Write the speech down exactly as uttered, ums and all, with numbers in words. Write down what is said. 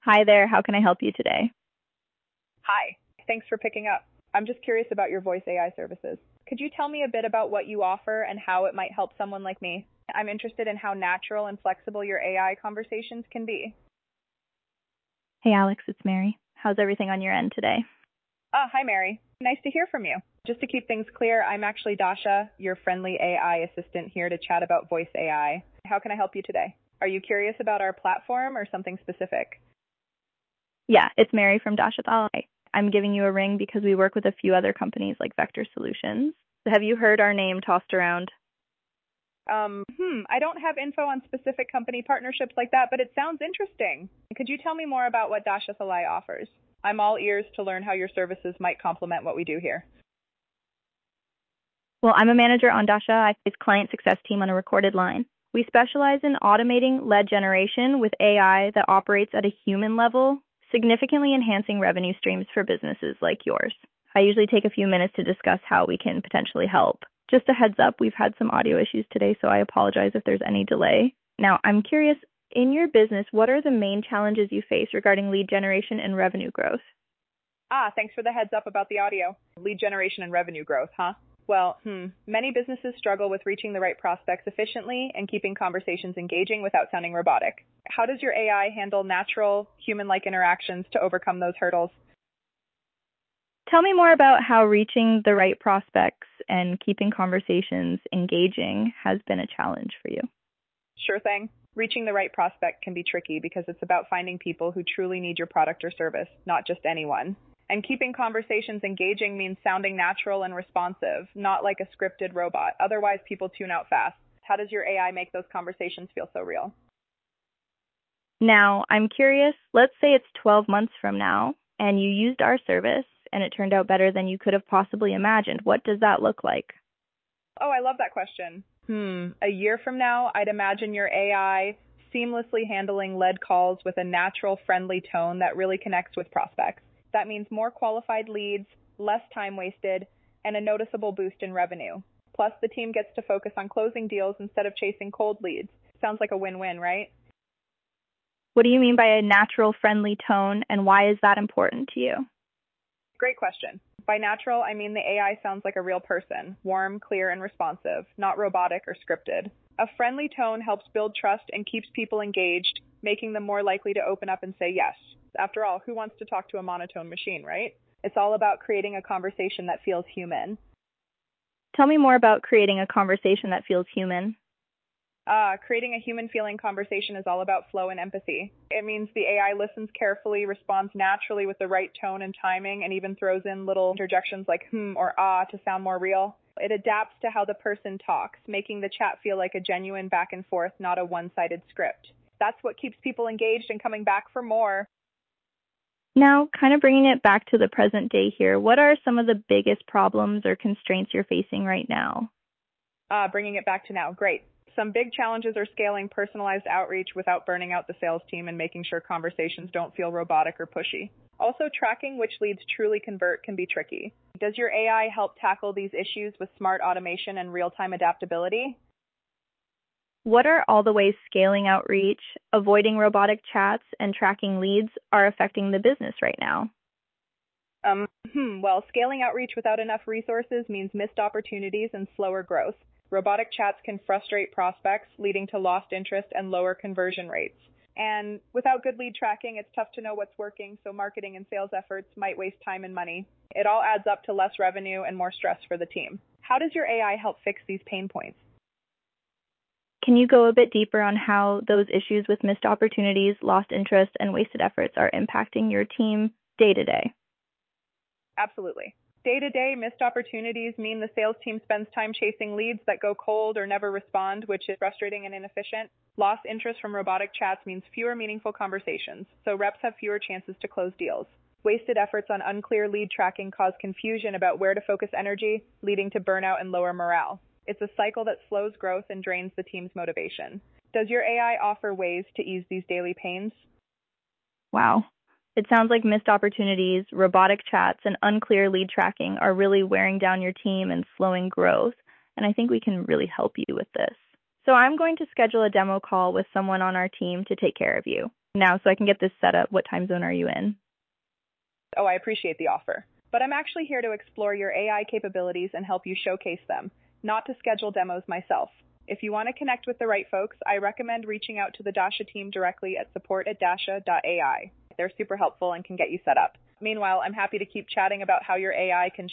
Hi there, how can I help you today? Hi. Thanks for picking up. I'm just curious about your voice A I services. Could you tell me a bit about what you offer and how it might help someone like me? I'm interested in how natural and flexible your A I conversations can be. Hey Alex, it's Mary. How's everything on your end today? Ah, hi Mary. Nice to hear from you. Just to keep things clear, I'm actually Dasha, your friendly A I assistant here to chat about voice A I. How can I help you today? Are you curious about our platform or something specific? Yeah, it's Mary from Dasha Thal. I'm giving you a ring because we work with a few other companies like Vector Solutions. Have you heard our name tossed around? Um, hmm, I don't have info on specific company partnerships like that, but it sounds interesting. Could you tell me more about what Dasha Thalai offers? I'm all ears to learn how your services might complement what we do here. Well, I'm a manager on Dasha. I face client success team on a recorded line. We specialize in automating lead generation with A I that operates at a human level, significantly enhancing revenue streams for businesses like yours. I usually take a few minutes to discuss how we can potentially help. Just a heads up, we've had some audio issues today, so I apologize if there's any delay. Now, I'm curious, in your business, what are the main challenges you face regarding lead generation and revenue growth? Ah, thanks for the heads up about the audio. Lead generation and revenue growth, huh? Well, hmm, many businesses struggle with reaching the right prospects efficiently and keeping conversations engaging without sounding robotic. How does your A I handle natural, human-like interactions to overcome those hurdles? Tell me more about how reaching the right prospects and keeping conversations engaging has been a challenge for you. Sure thing. Reaching the right prospect can be tricky because it's about finding people who truly need your product or service, not just anyone. And keeping conversations engaging means sounding natural and responsive, not like a scripted robot. Otherwise, people tune out fast. How does your A I make those conversations feel so real? Now, I'm curious, let's say it's twelve months from now, and you used our service, and it turned out better than you could have possibly imagined. What does that look like? Oh, I love that question. Hmm. A year from now, I'd imagine your A I seamlessly handling lead calls with a natural, friendly tone that really connects with prospects. That means more qualified leads, less time wasted, and a noticeable boost in revenue. Plus, the team gets to focus on closing deals instead of chasing cold leads. Sounds like a win-win, right? What do you mean by a natural, friendly tone, and why is that important to you? Great question. By natural, I mean the A I sounds like a real person, warm, clear, and responsive, not robotic or scripted. A friendly tone helps build trust and keeps people engaged, making them more likely to open up and say yes. After all, who wants to talk to a monotone machine, right? It's all about creating a conversation that feels human. Tell me more about creating a conversation that feels human. Uh, creating a human-feeling conversation is all about flow and empathy. It means the A I listens carefully, responds naturally with the right tone and timing, and even throws in little interjections like hmm or ah to sound more real. It adapts to how the person talks, making the chat feel like a genuine back and forth, not a one-sided script. That's what keeps people engaged and coming back for more. Now, kind of bringing it back to the present day here, what are some of the biggest problems or constraints you're facing right now? Uh, bringing it back to now, great. Some big challenges are scaling personalized outreach without burning out the sales team and making sure conversations don't feel robotic or pushy. Also, tracking which leads truly convert can be tricky. Does your A I help tackle these issues with smart automation and real-time adaptability? What are all the ways scaling outreach, avoiding robotic chats, and tracking leads are affecting the business right now? Um, hmm, well, scaling outreach without enough resources means missed opportunities and slower growth. Robotic chats can frustrate prospects, leading to lost interest and lower conversion rates. And without good lead tracking, it's tough to know what's working, so marketing and sales efforts might waste time and money. It all adds up to less revenue and more stress for the team. How does your A I help fix these pain points? Can you go a bit deeper on how those issues with missed opportunities, lost interest, and wasted efforts are impacting your team day to day? Absolutely. Day-to-day missed opportunities mean the sales team spends time chasing leads that go cold or never respond, which is frustrating and inefficient. Lost interest from robotic chats means fewer meaningful conversations, so reps have fewer chances to close deals. Wasted efforts on unclear lead tracking cause confusion about where to focus energy, leading to burnout and lower morale. It's a cycle that slows growth and drains the team's motivation. Does your A I offer ways to ease these daily pains? Wow. It sounds like missed opportunities, robotic chats, and unclear lead tracking are really wearing down your team and slowing growth, and I think we can really help you with this. So I'm going to schedule a demo call with someone on our team to take care of you. now so I can get this set up. What time zone are you in? Oh, I appreciate the offer. But I'm actually here to explore your A I capabilities and help you showcase them, not to schedule demos myself. If you want to connect with the right folks, I recommend reaching out to the Dasha team directly at support at dasha dot A I. They're super helpful and can get you set up. Meanwhile, I'm happy to keep chatting about how your A I can